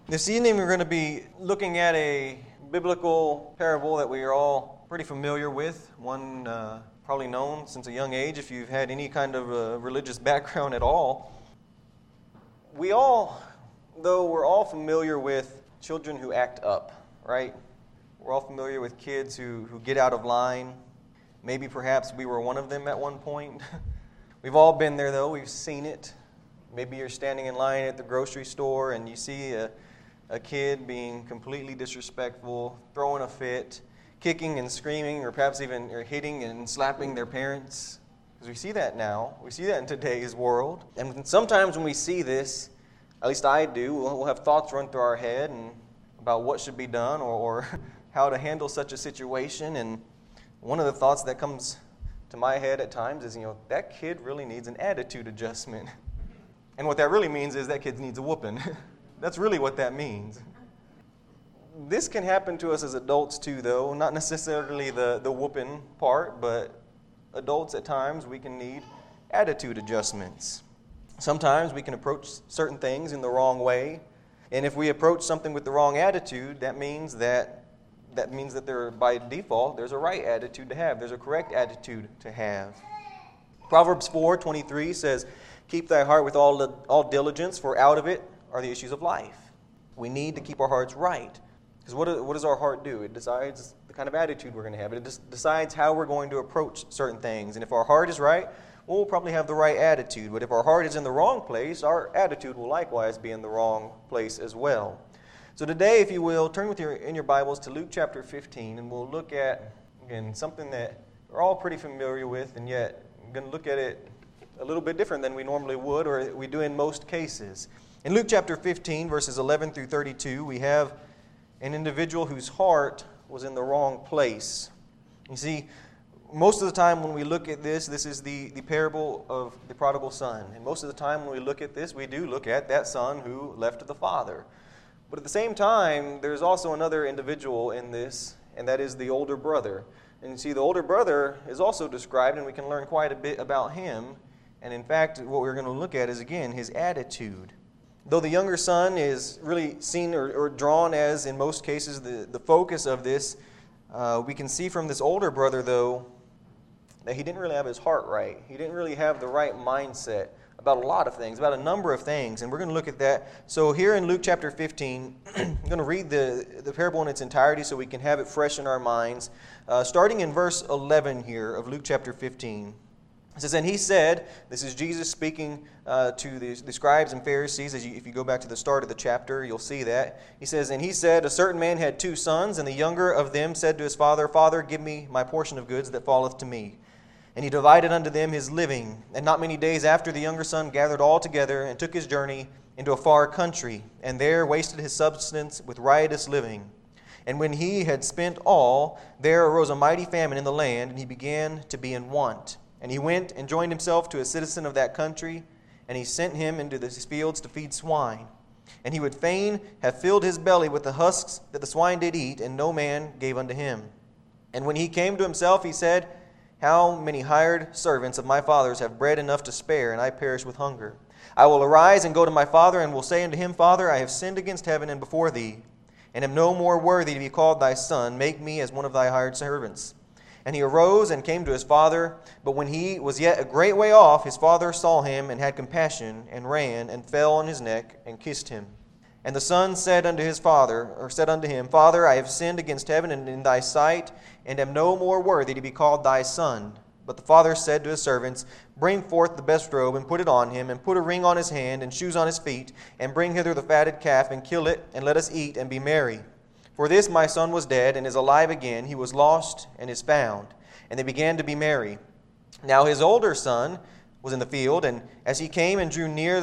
This evening we're going to be looking at a biblical parable that we are all pretty familiar with, one probably known since a young age if you've had any kind of religious background at all. We all, though we're all familiar with children who act up, right? We're all familiar with kids who get out of line. Maybe perhaps we were one of them at one point. We've all been there though, we've seen it. Maybe you're standing in line at the grocery store and you see a kid being completely disrespectful, throwing a fit, kicking and screaming, or perhaps even hitting and slapping their parents. Because we see that now. We see that in today's world. And sometimes when we see this, at least I do, we'll have thoughts run through our head and about what should be done or how to handle such a situation. And one of the thoughts that comes to my head at times is, that kid really needs an attitude adjustment. And what that really means is that kid needs a whooping. That's really what that means. This can happen to us as adults too, though. Not necessarily the whooping part, but adults at times we can need attitude adjustments. Sometimes we can approach certain things in the wrong way. And if we approach something with the wrong attitude, that means that there, by default, there's a right attitude to have. There's a correct attitude to have. Proverbs 4:23 says, "Keep thy heart with all diligence, for out of it are the issues of life." We need to keep our hearts right. Because what does our heart do? It decides the kind of attitude we're going to have. It decides how we're going to approach certain things. And if our heart is right, we'll probably have the right attitude. But if our heart is in the wrong place, our attitude will likewise be in the wrong place as well. So today, if you will, turn in your Bibles to Luke chapter 15, and we'll look at, again, something that we're all pretty familiar with, and yet I'm going to look at it a little bit different than we normally would, or we do in most cases. In Luke chapter 15, verses 11 through 32, we have an individual whose heart was in the wrong place. You see, most of the time when we look at this is the parable of the prodigal son. And most of the time when we look at this, we do look at that son who left the father. But at the same time, there's also another individual in this, and that is the older brother. And you see, the older brother is also described, and we can learn quite a bit about him. And in fact, what we're going to look at is, again, his attitude. Though the younger son is really seen or drawn as, in most cases, the focus of this, we can see from this older brother, though, that he didn't really have his heart right. He didn't really have the right mindset about a lot of things, about a number of things, and we're going to look at that. So here in Luke chapter 15, I'm going to read the parable in its entirety so we can have it fresh in our minds. Starting in verse 11 here of Luke chapter 15. It says, "And he said," this is Jesus speaking to the scribes and Pharisees. If you go back to the start of the chapter, you'll see that. He says, "And he said, a certain man had 2 sons, and the younger of them said to his father, Father, give me my portion of goods that falleth to me. And he divided unto them his living. And not many days after, the younger son gathered all together, and took his journey into a far country, and there wasted his substance with riotous living. And when he had spent all, there arose a mighty famine in the land, and he began to be in want. And he went and joined himself to a citizen of that country, and he sent him into his fields to feed swine. And he would fain have filled his belly with the husks that the swine did eat, and no man gave unto him. And when he came to himself, he said, How many hired servants of my father's have bread enough to spare, and I perish with hunger? I will arise and go to my father, and will say unto him, Father, I have sinned against heaven and before thee, and am no more worthy to be called thy son. Make me as one of thy hired servants. And he arose and came to his father. But when he was yet a great way off, his father saw him, and had compassion, and ran, and fell on his neck, and kissed him. And the son said unto him, Father, I have sinned against heaven and in thy sight, and am no more worthy to be called thy son. But the father said to his servants, Bring forth the best robe, and put it on him, and put a ring on his hand, and shoes on his feet, and bring hither the fatted calf, and kill it, and let us eat, and be merry. For this my son was dead, and is alive again. He was lost, and is found. And they began to be merry. Now his older son was in the field, and as he came and drew nigh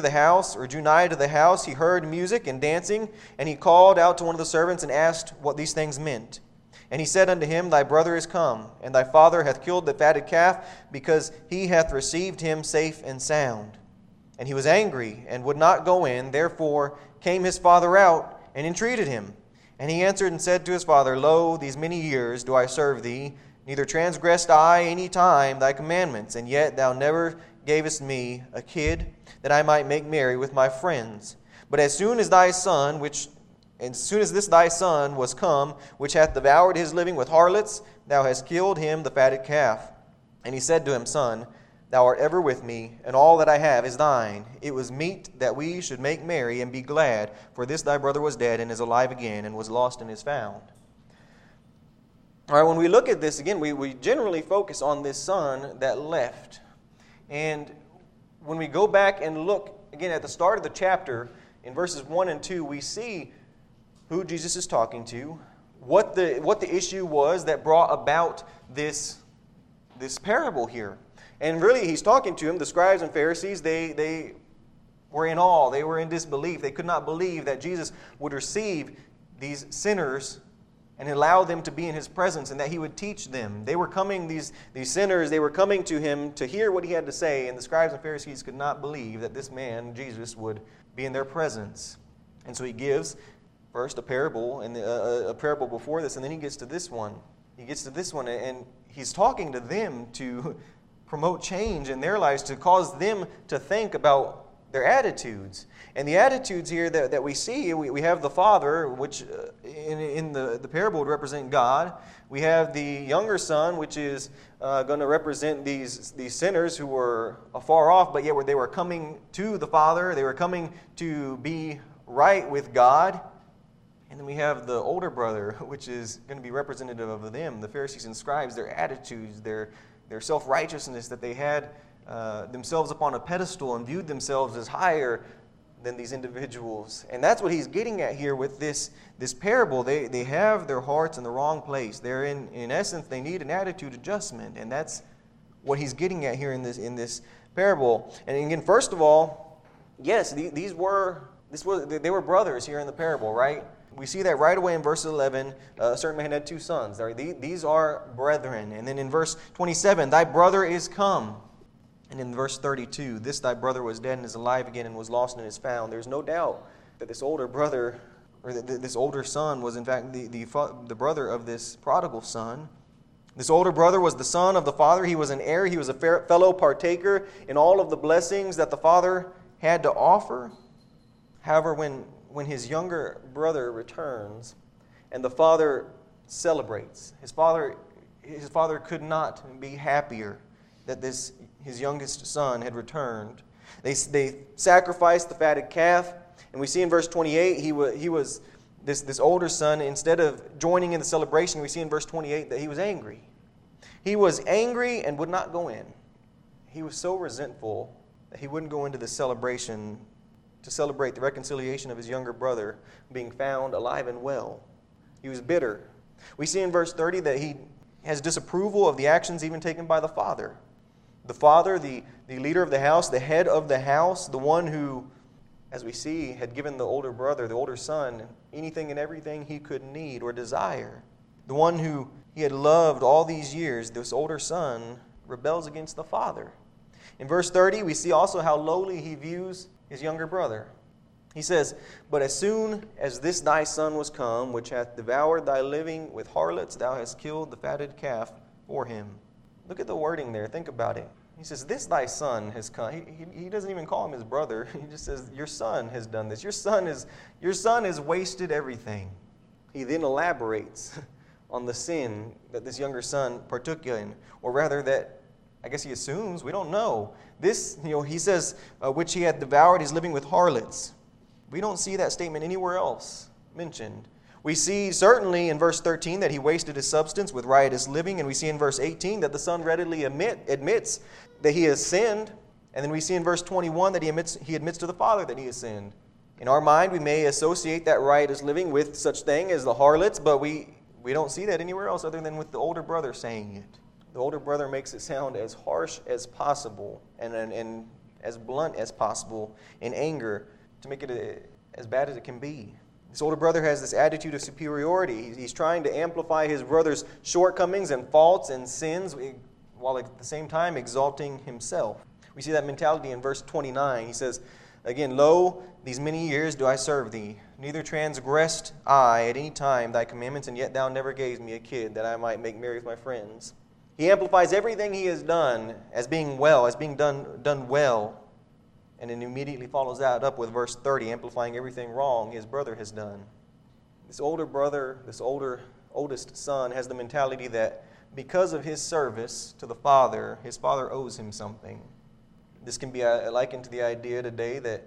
to the house, he heard music and dancing, and he called out to one of the servants, and asked what these things meant. And he said unto him, Thy brother is come, and thy father hath killed the fatted calf, because he hath received him safe and sound. And he was angry, and would not go in. Therefore came his father out, and entreated him. And he answered and said to his father, Lo, these many years do I serve thee, neither transgressed I any time thy commandments, and yet thou never gavest me a kid, that I might make merry with my friends. But as soon as thy son, which And as soon as this thy son was come, which hath devoured his living with harlots, thou hast killed him the fatted calf. And he said to him, Son, thou art ever with me, and all that I have is thine. It was meet that we should make merry and be glad, for this thy brother was dead and is alive again, and was lost and is found. All right, when we look at this again, we generally focus on this son that left. And when we go back and look again at the start of the chapter, in verses 1 and 2, we see who Jesus is talking to, what the issue was that brought about this parable here. And really, he's talking to him. The scribes and Pharisees, they were in awe. They were in disbelief. They could not believe that Jesus would receive these sinners and allow them to be in his presence and that he would teach them. They were coming, these sinners, they were coming to him to hear what he had to say, and the scribes and Pharisees could not believe that this man, Jesus, would be in their presence. And so he gives first a parable, and a parable before this, and then he gets to this one. He gets to this one, and he's talking to them to promote change in their lives, to cause them to think about their attitudes. And the attitudes here that we see, we have the father, which in the parable would represent God. We have the younger son, which is going to represent these sinners who were afar off, but yet they were coming to the father. They were coming to be right with God. And then we have the older brother, which is going to be representative of them, the Pharisees and scribes, their attitudes, their self-righteousness, that they had themselves upon a pedestal and viewed themselves as higher than these individuals. And that's what he's getting at here with this parable. They have their hearts in the wrong place. They're in essence, they need an attitude adjustment. And that's what he's getting at here in this parable. And again, first of all, yes, they were brothers here in the parable, right? We see that right away in verse 11. A certain man had two sons. These are brethren. And then in verse 27, thy brother is come. And in verse 32, this thy brother was dead and is alive again and was lost and is found. There's no doubt that this older brother, or this older son, was in fact the brother of this prodigal son. This older brother was the son of the father. He was an heir. He was a fellow partaker in all of the blessings that the father had to offer. However, when his younger brother returns and the father celebrates, his father could not be happier that his youngest son had returned. They sacrificed the fatted calf, and we see in verse 28 he was this older son. Instead of joining in the celebration, we see in verse 28 that he was angry. He was angry and would not go in. He was so resentful that he wouldn't go into the celebration to celebrate the reconciliation of his younger brother being found alive and well. He was bitter. We see in verse 30 that he has disapproval of the actions even taken by the father. The father, the leader of the house, the head of the house, the one who, as we see, had given the older brother, the older son, anything and everything he could need or desire. The one who he had loved all these years, this older son, rebels against the father. In verse 30, we see also how lowly he views his younger brother. He says, but as soon as this thy son was come, which hath devoured thy living with harlots, thou hast killed the fatted calf for him. Look at the wording there. Think about it. He says, this thy son has come. He doesn't even call him his brother. He just says, your son has done this. Your son has wasted everything. He then elaborates on the sin that this younger son partook in, or rather that, I guess he assumes, we don't know. This, he says, which he had devoured his living with harlots. We don't see that statement anywhere else mentioned. We see certainly in verse 13 that he wasted his substance with riotous living, and we see in verse 18 that the son readily admits that he has sinned, and then we see in verse 21 that he admits to the father that he has sinned. In our mind, we may associate that riotous living with such thing as the harlots, but we don't see that anywhere else other than with the older brother saying it. The older brother makes it sound as harsh as possible and as blunt as possible in anger to make it as bad as it can be. This older brother has this attitude of superiority. He's trying to amplify his brother's shortcomings and faults and sins while at the same time exalting himself. We see that mentality in verse 29. He says, again, lo, these many years do I serve thee. Neither transgressed I at any time thy commandments, and yet thou never gavest me a kid that I might make merry with my friends. He amplifies everything he has done as being well, as being done well. And then immediately follows that up with verse 30, amplifying everything wrong his brother has done. This older brother, this oldest son, has the mentality that because of his service to the father, his father owes him something. This can be likened to the idea today that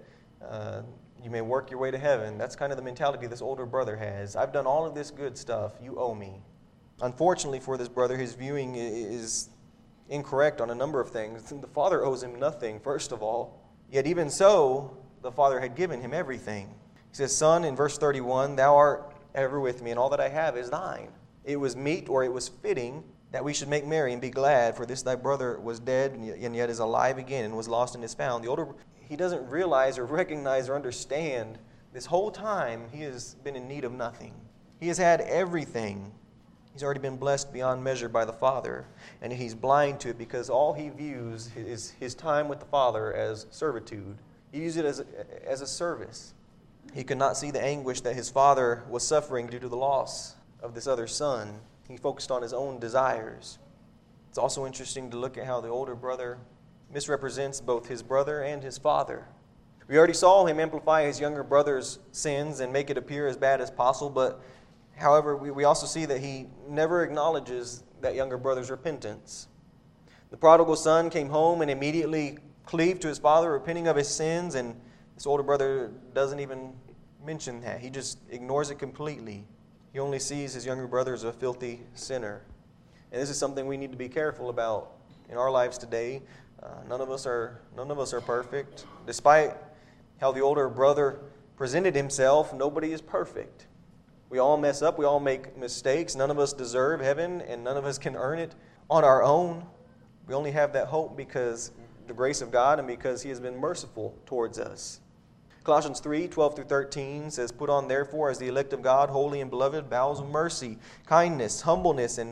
you may work your way to heaven. That's kind of the mentality this older brother has. I've done all of this good stuff. You owe me. Unfortunately for this brother, his viewing is incorrect on a number of things. The father owes him nothing, first of all. Yet even so, the father had given him everything. He says, Son, in verse 31, Thou art ever with me, and all that I have is thine. It was meet, or it was fitting, that we should make merry and be glad, for this thy brother was dead, and yet is alive again, and was lost and is found. He doesn't realize or recognize or understand this whole time he has been in need of nothing. He has had everything. He's already been blessed beyond measure by the Father, and he's blind to it because all he views is his time with the Father as servitude. He views it as a service. He could not see the anguish that his father was suffering due to the loss of this other son. He focused on his own desires. It's also interesting to look at how the older brother misrepresents both his brother and his father. We already saw him amplify his younger brother's sins and make it appear as bad as possible, but however, we also see that he never acknowledges that younger brother's repentance. The prodigal son came home and immediately cleaved to his father, repenting of his sins, and this older brother doesn't even mention that. He just ignores it completely. He only sees his younger brother as a filthy sinner. And this is something we need to be careful about in our lives today. None of us are perfect. Despite how the older brother presented himself, nobody is perfect. We all mess up. We all make mistakes. None of us deserve heaven, and none of us can earn it on our own. We only have that hope because the grace of God and because He has been merciful towards us. Colossians 3:12-13 says, Put on therefore as the elect of God, holy and beloved, bowels of mercy, kindness, humbleness of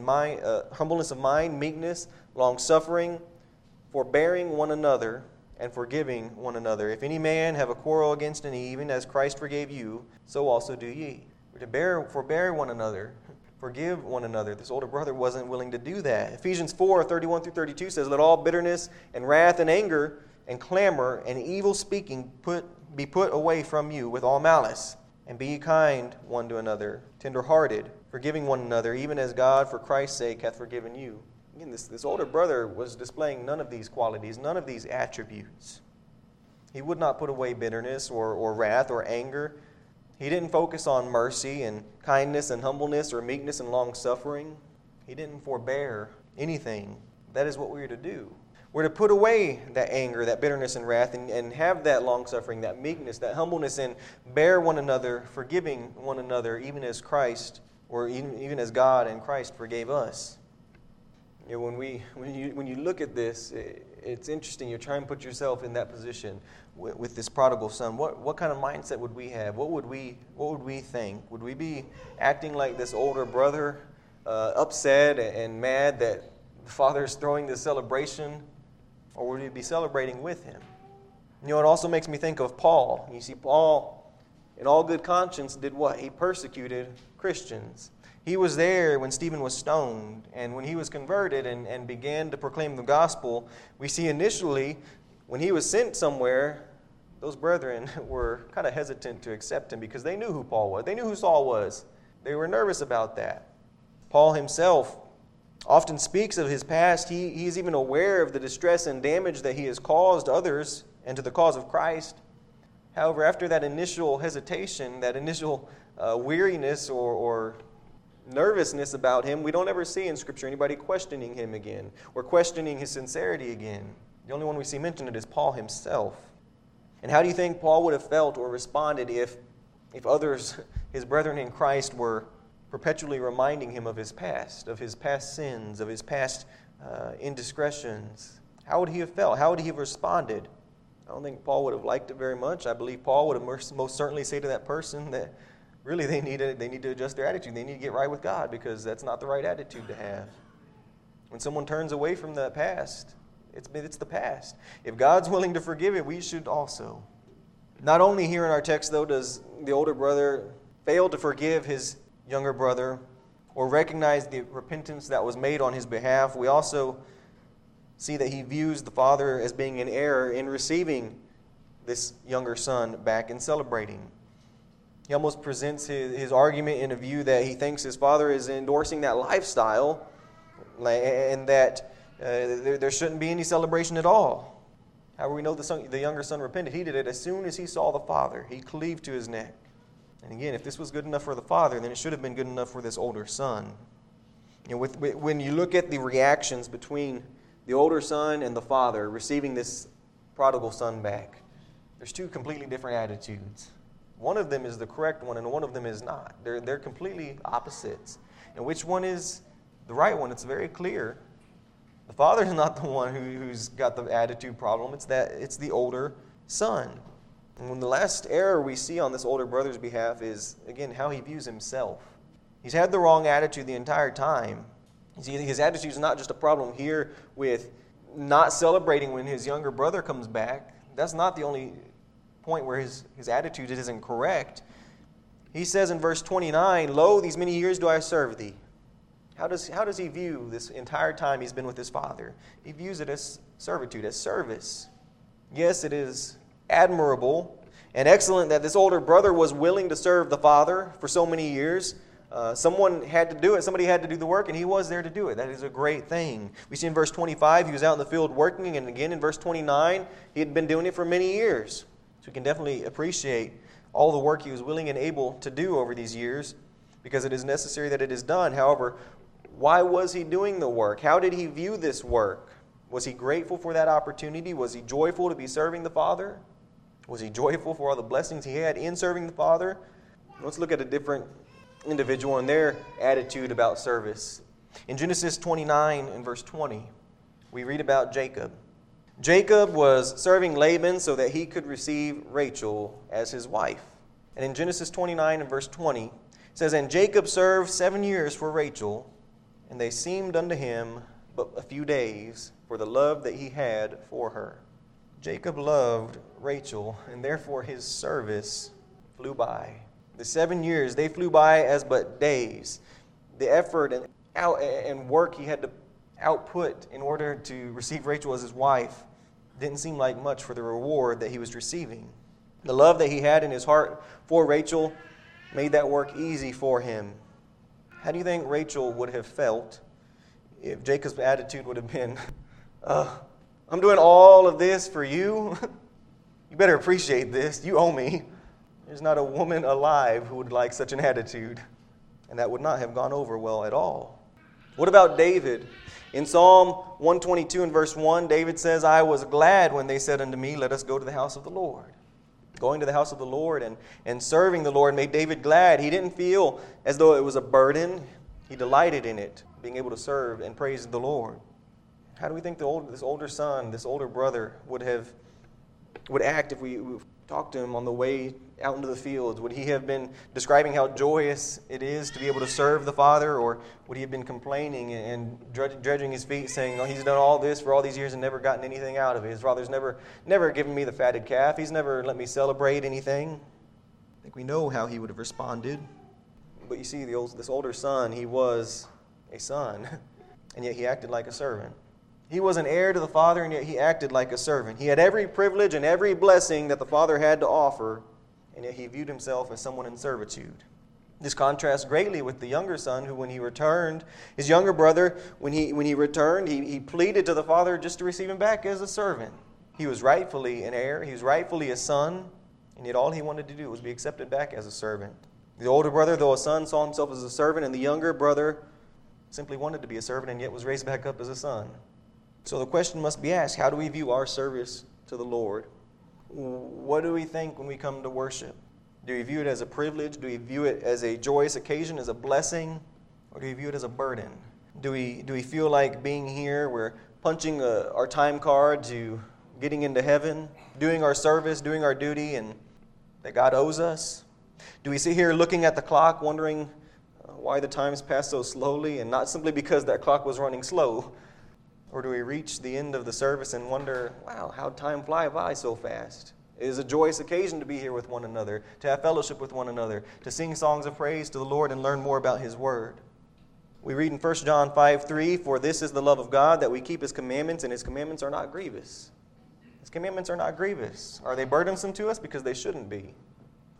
mind, meekness, long-suffering, forbearing one another, and forgiving one another. If any man have a quarrel against any, even as Christ forgave you, so also do ye. We're to forbear one another, forgive one another. This older brother wasn't willing to do that. Ephesians 4:31-32 says, Let all bitterness and wrath and anger and clamor and evil speaking be put away from you with all malice. And be ye kind one to another, tender-hearted, forgiving one another, even as God for Christ's sake hath forgiven you. Again, this older brother was displaying none of these qualities, none of these attributes. He would not put away bitterness or wrath or anger. He didn't focus on mercy and kindness and humbleness or meekness and long-suffering. He didn't forbear anything. That is what we are to do. We're to put away that anger, that bitterness and wrath, and have that long-suffering, that meekness, that humbleness, and bear one another, forgiving one another, even as Christ, or even as God and Christ forgave us. You know, when you look at this, it's interesting. You try and put yourself in that position with this prodigal son. What kind of mindset would we have? What would we think? Would we be acting like this older brother, upset and mad that the father is throwing this celebration, or would we be celebrating with him? You know, it also makes me think of Paul. You see, Paul, in all good conscience, did what? He persecuted Christians. He was there when Stephen was stoned, and when he was converted and began to proclaim the gospel, we see initially, when he was sent somewhere, those brethren were kind of hesitant to accept him because they knew who Paul was. They knew who Saul was. They were nervous about that. Paul himself often speaks of his past. He's even aware of the distress and damage that he has caused others and to the cause of Christ. However, after that initial hesitation, that initial weariness or nervousness about him, we don't ever see in Scripture anybody questioning him again or questioning his sincerity again. The only one we see mentioned is Paul himself. And how do you think Paul would have felt or responded if others, his brethren in Christ, were perpetually reminding him of his past sins, of his past indiscretions? How would he have felt? How would he have responded? I don't think Paul would have liked it very much. I believe Paul would have most certainly say to that person that really they need to adjust their attitude. They need to get right with God because that's not the right attitude to have. When someone turns away from the past, it's the past. If God's willing to forgive it, we should also. Not only here in our text, though, does the older brother fail to forgive his younger brother or recognize the repentance that was made on his behalf, we also see that he views the father as being in error in receiving this younger son back and celebrating. He almost presents his argument in a view that he thinks his father is endorsing that lifestyle and that there shouldn't be any celebration at all. However, we know the younger son repented. He did it as soon as he saw the father. He cleaved to his neck. And again, if this was good enough for the father, then it should have been good enough for this older son. When you look at the reactions between the older son and the father receiving this prodigal son back, there's two completely different attitudes. One of them is the correct one, and one of them is not. They're completely opposites. And which one is the right one? It's very clear. The father is not the one who's got the attitude problem. It's the older son. And when the last error we see on this older brother's behalf is, again, how he views himself. He's had the wrong attitude the entire time. You see, his attitude is not just a problem here with not celebrating when his younger brother comes back. That's not the only point where his attitude isn't correct. He says in verse 29, "Lo, these many years do I serve thee." How does he view this entire time he's been with his father? He views it as servitude, as service. Yes, it is admirable and excellent that this older brother was willing to serve the father for so many years. Someone had to do it. Somebody had to do the work, and he was there to do it. That is a great thing. We see in verse 25, he was out in the field working, and again in verse 29, he had been doing it for many years. So we can definitely appreciate all the work he was willing and able to do over these years, because it is necessary that it is done. However, why was he doing the work? How did he view this work? Was he grateful for that opportunity? Was he joyful to be serving the Father? Was he joyful for all the blessings he had in serving the Father? Let's look at a different individual and their attitude about service. In Genesis 29 and verse 20, we read about Jacob. Jacob was serving Laban so that he could receive Rachel as his wife. And in Genesis 29 and verse 20, it says, "And Jacob served 7 years for Rachel, and they seemed unto him but a few days for the love that he had for her." Jacob loved Rachel, and therefore his service flew by. The 7 years, they flew by as but days. The effort and work he had to output in order to receive Rachel as his wife didn't seem like much for the reward that he was receiving. The love that he had in his heart for Rachel made that work easy for him. How do you think Rachel would have felt if Jacob's attitude would have been, "I'm doing all of this for you. You better appreciate this. You owe me." There's not a woman alive who would like such an attitude, and that would not have gone over well at all. What about David? In Psalm 122 and verse 1, David says, "I was glad when they said unto me, let us go to the house of the Lord." Going to the house of the Lord and serving the Lord made David glad. He didn't feel as though it was a burden. He delighted in it, being able to serve and praise the Lord. How do we think this older son, this older brother would act if we talked to him on the way out into the fields? Would he have been describing how joyous it is to be able to serve the Father, or would he have been complaining and dredging his feet, saying, "Oh, he's done all this for all these years and never gotten anything out of it. His father's never given me the fatted calf. He's never let me celebrate anything"? I think we know how he would have responded. But you see, this older son, he was a son, and yet he acted like a servant. He was an heir to the Father, and yet he acted like a servant. He had every privilege and every blessing that the Father had to offer, and yet he viewed himself as someone in servitude. This contrasts greatly with the younger son, who when he returned, his younger brother, when he returned, he pleaded to the Father just to receive him back as a servant. He was rightfully an heir, he was rightfully a son, and yet all he wanted to do was be accepted back as a servant. The older brother, though a son, saw himself as a servant, and the younger brother simply wanted to be a servant and yet was raised back up as a son. So the question must be asked, how do we view our service to the Lord? What do we think when we come to worship? Do we view it as a privilege? Do we view it as a joyous occasion, as a blessing? Or do we view it as a burden? Do we feel like being here, we're punching our time card to getting into heaven, doing our service, doing our duty, and that God owes us? Do we sit here looking at the clock wondering why the times pass so slowly, and not simply because that clock was running slow? Or do we reach the end of the service and wonder, wow, how time fly by so fast? It is a joyous occasion to be here with one another, to have fellowship with one another, to sing songs of praise to the Lord and learn more about His Word. We read in 1 John 5:3, "For this is the love of God, that we keep His commandments, and His commandments are not grievous." His commandments are not grievous. Are they burdensome to us? Because they shouldn't be.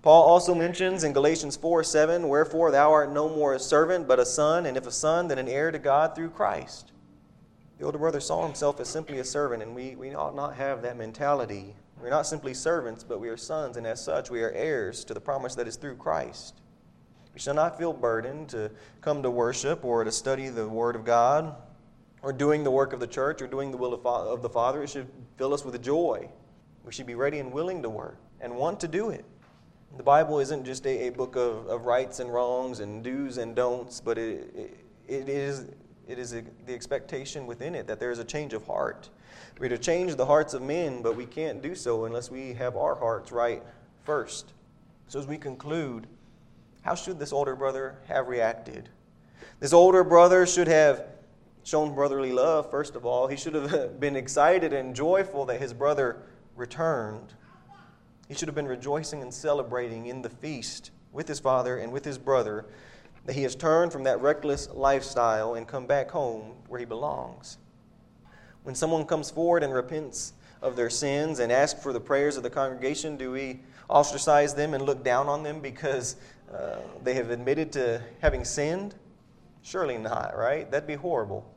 Paul also mentions in Galatians 4:7, "Wherefore thou art no more a servant, but a son, and if a son, then an heir to God through Christ." The older brother saw himself as simply a servant, and we ought not have that mentality. We're not simply servants, but we are sons, and as such we are heirs to the promise that is through Christ. We shall not feel burdened to come to worship or to study the Word of God or doing the work of the church or doing the will of the Father. It should fill us with joy. We should be ready and willing to work and want to do it. The Bible isn't just a book of rights and wrongs and do's and don'ts, but it is the expectation within it that there is a change of heart. We're to change the hearts of men, but we can't do so unless we have our hearts right first. So as we conclude, how should this older brother have reacted? This older brother should have shown brotherly love, first of all. He should have been excited and joyful that his brother returned. He should have been rejoicing and celebrating in the feast with his father and with his brother that he has turned from that reckless lifestyle and come back home where he belongs. When someone comes forward and repents of their sins and asks for the prayers of the congregation, do we ostracize them and look down on them because they have admitted to having sinned? Surely not, right? That'd be horrible.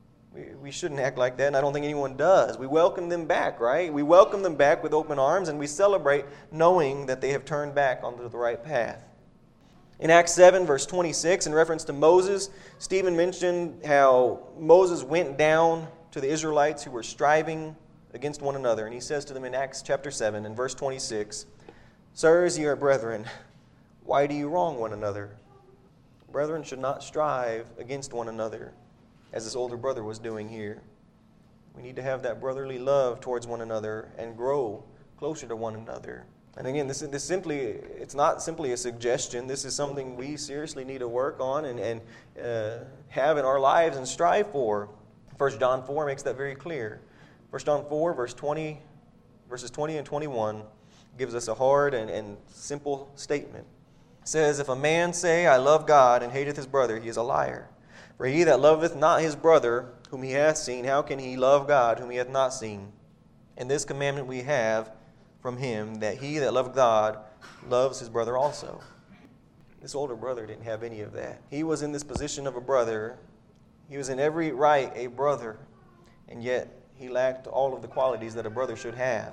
We shouldn't act like that, and I don't think anyone does. We welcome them back, right? We welcome them back with open arms, and we celebrate knowing that they have turned back onto the right path. In Acts 7, verse 26, in reference to Moses, Stephen mentioned how Moses went down to the Israelites who were striving against one another. And he says to them in Acts chapter 7, in verse 26, "Sirs, ye are brethren, why do you wrong one another? Brethren should not strive against one another, as this older brother was doing here. We need to have that brotherly love towards one another and grow closer to one another." And again, it's not simply a suggestion. This is something we seriously need to work on and have in our lives and strive for. 1 John 4 makes that very clear. 1 John 4, verses 20 and 21 gives us a hard and simple statement. It says, "If a man say, I love God, and hateth his brother, he is a liar. For he that loveth not his brother, whom he hath seen, how can he love God, whom he hath not seen? And this commandment we have from him, that he that loveth God loves his brother also." This older brother didn't have any of that. He was in this position of a brother. He was in every right a brother, and yet he lacked all of the qualities that a brother should have.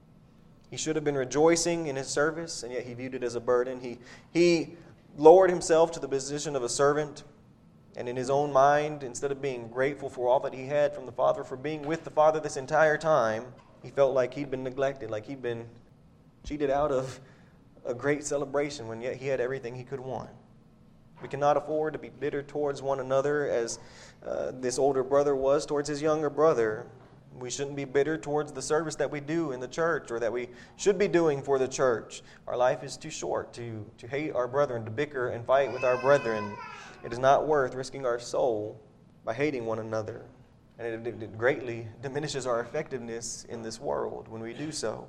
He should have been rejoicing in his service, and yet he viewed it as a burden. He lowered himself to the position of a servant, and in his own mind, instead of being grateful for all that he had from the Father, for being with the Father this entire time, he felt like he'd been neglected, like he'd been cheated out of a great celebration when yet he had everything he could want. We cannot afford to be bitter towards one another as this older brother was towards his younger brother. We shouldn't be bitter towards the service that we do in the church or that we should be doing for the church. Our life is too short to hate our brethren, to bicker and fight with our brethren. It is not worth risking our soul by hating one another. And it greatly diminishes our effectiveness in this world when we do so.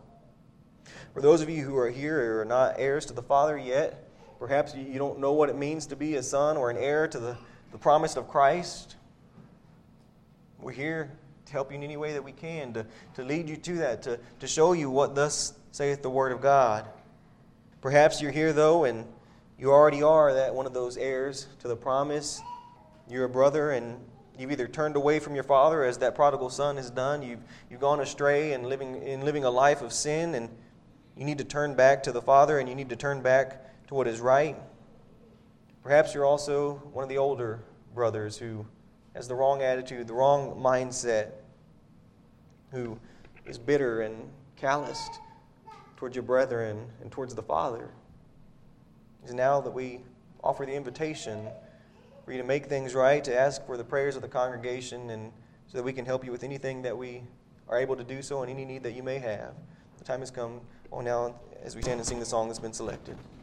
For those of you who are here who are not heirs to the Father yet, perhaps you don't know what it means to be a son or an heir to the promise of Christ. We're here to help you in any way that we can, to lead you to that, to show you what thus saith the Word of God. Perhaps you're here, though, and you already are that one of those heirs to the promise. You're a brother, and you've either turned away from your father, as that prodigal son has done. You've gone astray and living a life of sin, and you need to turn back to the Father, and you need to turn back to what is right. Perhaps you're also one of the older brothers who has the wrong attitude, the wrong mindset, who is bitter and calloused towards your brethren and towards the Father. It's now that we offer the invitation for you to make things right, to ask for the prayers of the congregation, and so that we can help you with anything that we are able to do so and any need that you may have. The time has come now as we stand and sing the song that's been selected.